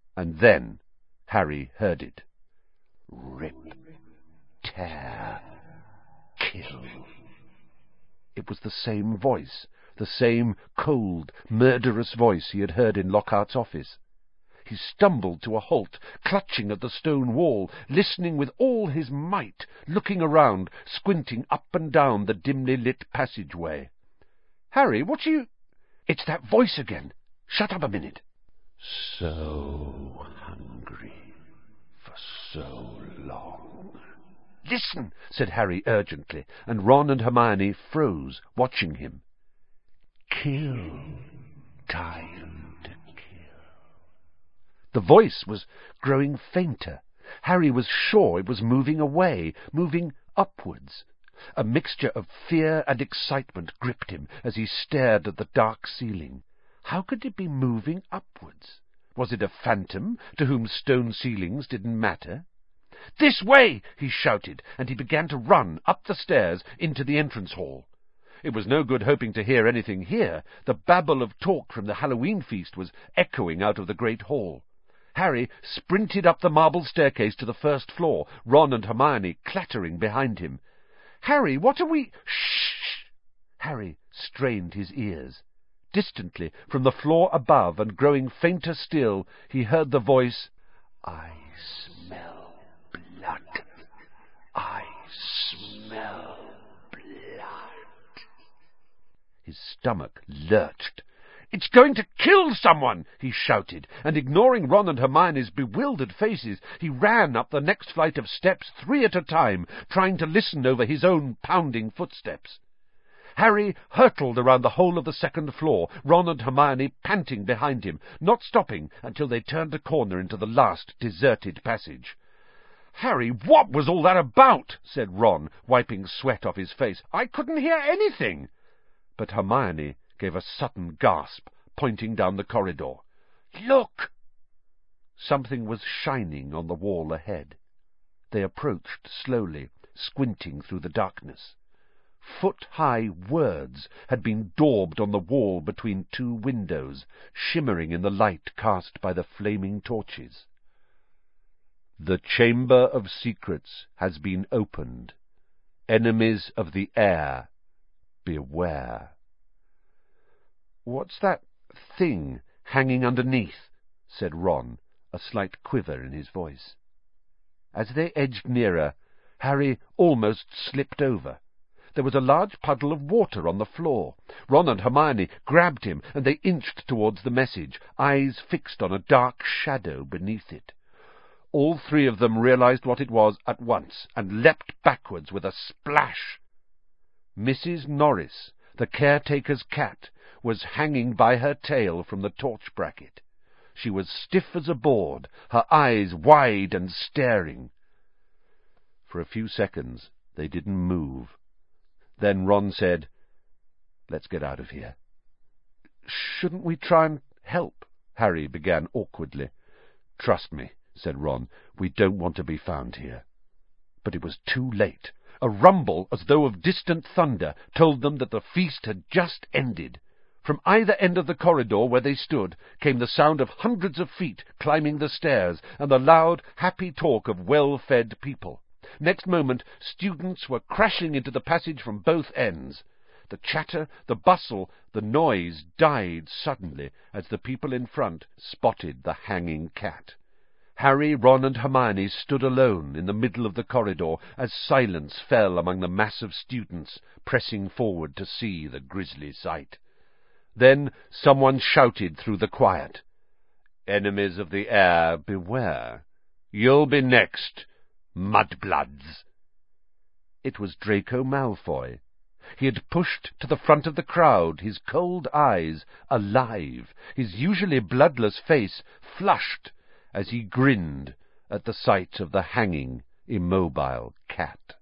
And then Harry heard it. Rip, tear, kill. It was the same voice, the same cold, murderous voice he had heard in Lockhart's office. He stumbled to a halt, clutching at the stone wall, listening with all his might, looking around, squinting up and down the dimly lit passageway. "Harry, what are you—" "It's that voice again. Shut up a minute." "So hungry for so long." "Listen," said Harry urgently, and Ron and Hermione froze, watching him. "Kill. Time to kill." The voice was growing fainter. Harry was sure it was moving away, moving upwards. A mixture of fear and excitement gripped him as he stared at the dark ceiling. How could it be moving upwards? Was it a phantom to whom stone ceilings didn't matter? "This way!" he shouted, and he began to run up the stairs into the entrance hall. It was no good hoping to hear anything here. The babble of talk from the Halloween feast was echoing out of the great hall. Harry sprinted up the marble staircase to the first floor, Ron and Hermione clattering behind him. "Harry, what are we—" "Shh!" Harry strained his ears. Distantly, from the floor above, and growing fainter still, he heard the voice, "I smell blood. I smell blood." His stomach lurched. "It's going to kill someone!" he shouted, and ignoring Ron and Hermione's bewildered faces, he ran up the next flight of steps 3 at a time, trying to listen over his own pounding footsteps. Harry hurtled around the whole of the second floor, Ron and Hermione panting behind him, not stopping until they turned a corner into the last deserted passage. "Harry, what was all that about?" said Ron, wiping sweat off his face. "I couldn't hear anything." But Hermione gave a sudden gasp, pointing down the corridor. "Look!" Something was shining on the wall ahead. They approached slowly, squinting through the darkness. Foot-high words had been daubed on the wall between 2 windows, shimmering in the light cast by the flaming torches. "The Chamber of Secrets has been opened. Enemies of the air, beware." "What's that thing hanging underneath?" said Ron, a slight quiver in his voice. As they edged nearer, Harry almost slipped over. There was a large puddle of water on the floor. Ron and Hermione grabbed him, and they inched towards the message, eyes fixed on a dark shadow beneath it. All 3 of them realized what it was at once, and leapt backwards with a splash. Mrs. Norris, the caretaker's cat, was hanging by her tail from the torch bracket. She was stiff as a board, her eyes wide and staring. For a few seconds they didn't move. Then Ron said, "Let's get out of here." "Shouldn't we try and help?" Harry began awkwardly. "Trust me," said Ron, "we don't want to be found here." But it was too late. A rumble, as though of distant thunder, told them that the feast had just ended. From either end of the corridor where they stood came the sound of hundreds of feet climbing the stairs, and the loud, happy talk of well-fed people. Next moment, students were crashing into the passage from both ends. The chatter, the bustle, the noise died suddenly as the people in front spotted the hanging cat. Harry, Ron, and Hermione stood alone in the middle of the corridor as silence fell among the mass of students pressing forward to see the grisly sight. Then someone shouted through the quiet, "Enemies of the air, beware! You'll be next, mudbloods!" It was Draco Malfoy. He had pushed to the front of the crowd, his cold eyes alive, his usually bloodless face flushed as he grinned at the sight of the hanging, immobile cat.